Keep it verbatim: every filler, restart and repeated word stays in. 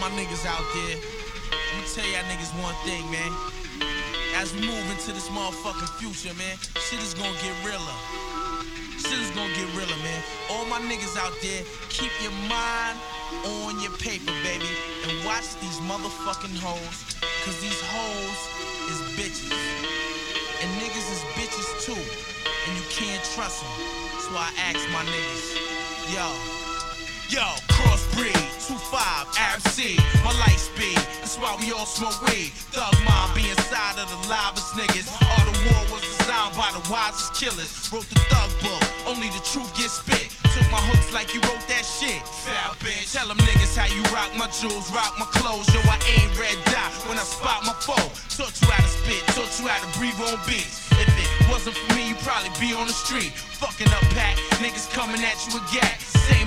my niggas out there, I'ma tell y'all niggas one thing, man. As we move into this motherfucking future, man, shit is gonna get realer. Shit is gonna get realer, man. All my niggas out there, keep your mind on your paper, baby, and watch these motherfucking hoes, cause these hoes is bitches. And niggas is bitches too, and you can't trust them. That's why I ask my niggas, yo, yo, crossbreed, two five, Arab C, my light speed, that's why we all smoke weed. Thug mom be inside of the livest niggas. All the war was designed by the wisest killers. Wrote the thug book, only the truth gets spit. Took my hooks like you wrote that shit. Foul bitch. Tell them niggas how you rock my jewels, rock my clothes. Yo, I aim red dot when I spot my foe. Taught you how to spit, taught you how to breathe on beats. If it wasn't for me, you'd probably be on the street. Fucking up pack, niggas coming at you with gas. Same